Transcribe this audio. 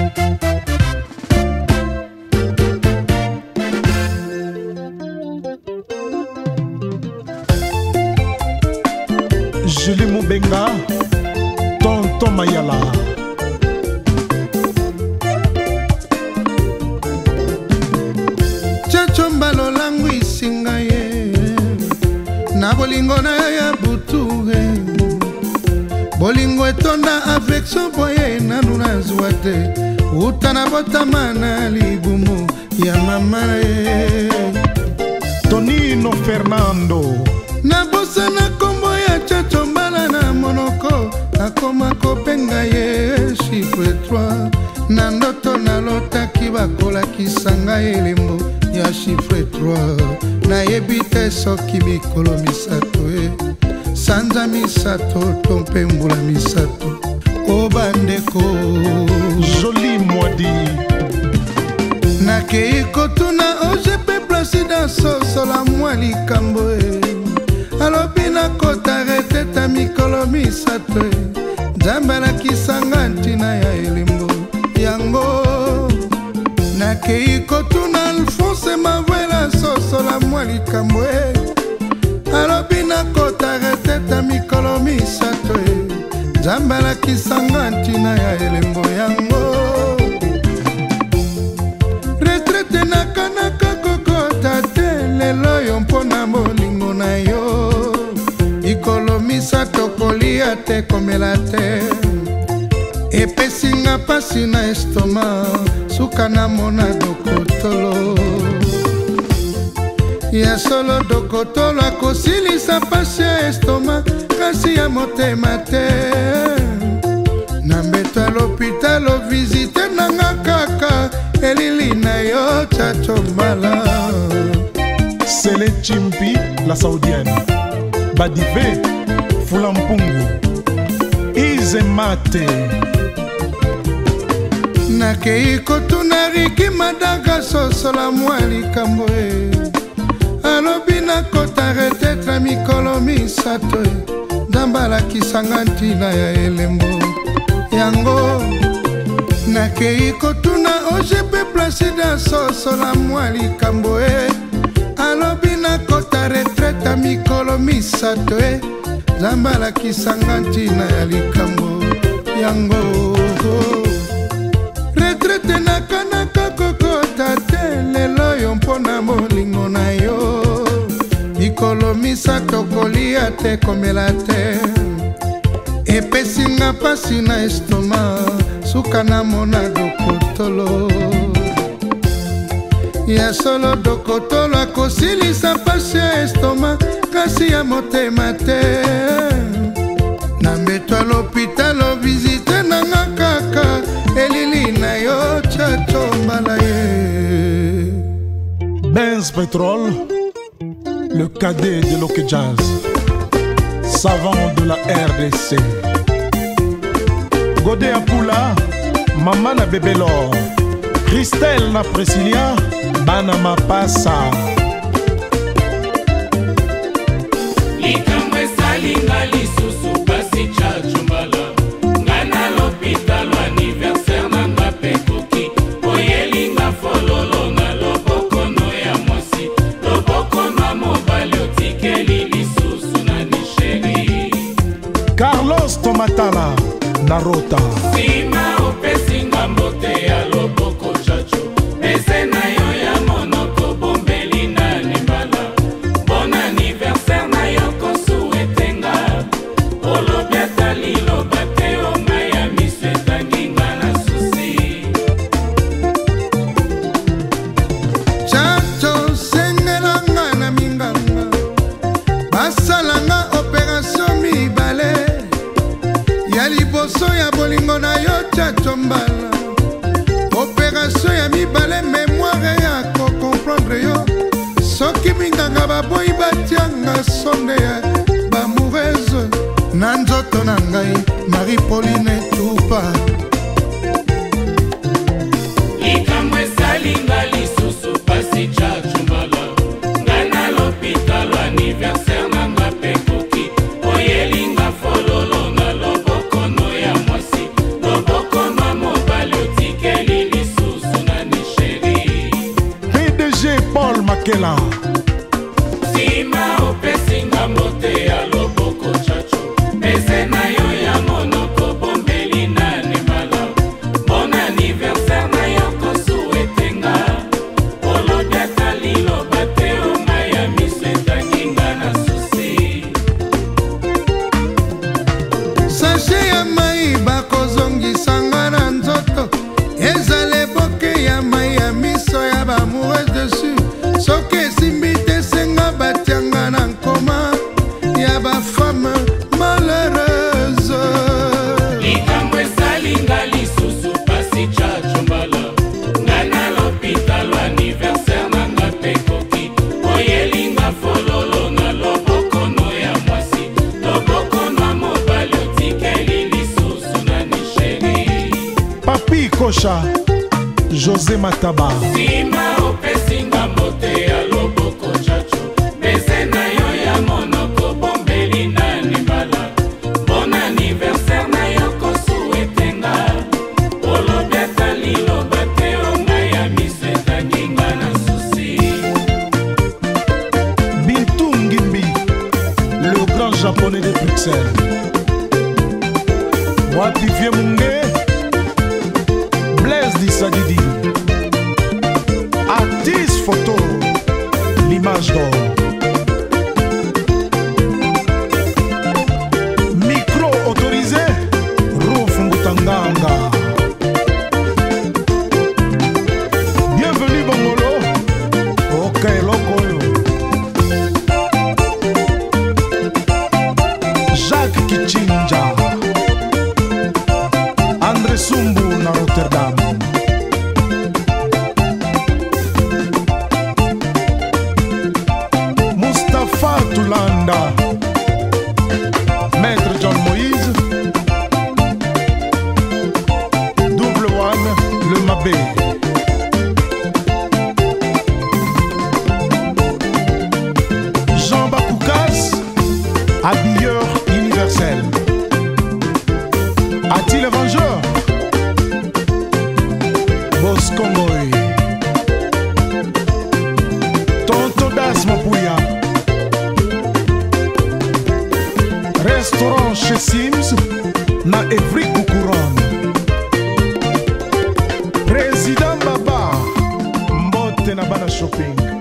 Julie Moubenga, Tonton Mayala. Chachombalo langu isinga ye na bolingo na ya butuge bolingo etonda affection boye nanu nazwa te uta na botama na libumu ya mama ye Tonino Fernando na bosa na kombo ya chachombala na monoko akoma kopenga ye chiffre 3 na ndoto nalotaki bakolakisa ngai elembo ya chiffre 3 nayebi te soki mikolo misato sanza misato to mpe mbula misato o bandeko Jolie Mwadi nakei kotuna OGP Placida sosola mwa likambo alobi nakota reteta mikolo misato nzambe alakisanga ntina ya elembo yango nakei kotuna Alphonse Mavwela sosola mwa likambo alobi nakota reteta mikolo misato nzambe alakisanga ntina ya elembo yango retraite nakanaka kokota te lelo yo mpona bolingo na yo mikolo misato kolia te komela te epesinga pasi na estoma suka na mona dokotolo ya solo dokotolo akosilisa pasi ya estoma kasi ya motema te na mbeto ya lopitalo visite nanga kaka elili na yo chachombala Sele Chimpi, la Saoudienne Badive, Fulampungu Ize Mate nakei kotuna Riki Madaga sosola mwa likambo alobi nakota retetra mikolo misato nzambe alakisanga ntina ya elembo yango nakei kotuna OGP Placida sosola mwa likambo alobi nakota retreta mikolo misato nzambe alakisanga ntina ya likambo yango retrete nakanaka kokota te lelo yo mpona bolingo na yo mikolo misato kolia te komela te epesinga pasi na estoma suka na mona dokotolo ya solo dokotolo akosilisa pasi ya estoma kasi ya motema te na mbeto ya lopitalo visite nanga kaka elili na yo chachombala ye Benz Pétrole, le cadet de Loke Jazz, savant de la RDC. Godé Apula, Maman na Bébélor, Christelle na Priscilla, Bana Mapasa. Likambo esalinga lisusu pasi chachombala ngana lopitalo anniversaire nanga pekoki oyelinga fololo na lobokono ya mwasi lobokono ya mobali otikeli lisusu na nisheri Carlos Tomatala, Narota. sima opesinga mbote ya loboko chacho pese na yo ya monoko bombeli na nimbala bon anniversaire na yo kosuetenga olobi ata liloba te onga ya miso etanginga na susi chacho sengelanga na minganga basalanga operation mibale ya liboso ya bolingo na yo chachombala operation ya mibale memoire ya kokomprendre yo soki minganga baboyi batianga sonde ya bamoureuse na nzoto na ngai Marie-Pauline Tupa likambo esalinga lisusu pasi chachumbala ngana lopitalo anniversaire nanga pekoki oyelinga fololo na lobokono ya mwasi lobokono ya mobali otikeli Papi Kosha, José Mataba. Sima opesinga mbote ya loboko chacho. Bese na yo ya monoko bombeli na nimbala. Bon anniversaire na yo kosuetenga. Olobiata lilo bate onga ya miseta ginga na susi. Bintou Ngimbi, le grand japonais de Bruxelles. Wapi Vieux Mungé, Blaise Dissadidi. Artiste photo, l'image d'or. Micro autorisé, Rouf Ngutanganga. Bienvenue Bongolo, ok Lokoyo. Jacques Kichinja, André Sumbu na Rotterdam. Fatulanda, Maître John Moïse, Double One, le Mabé. Jean Bakoukas, habilleur universel. A-t-il le vengeur? Boscongoy. Tonton Das Mapouya. Restaurant chez Sims, na Evry Koukourone. Président Baba, Mbote na Bana Shopping.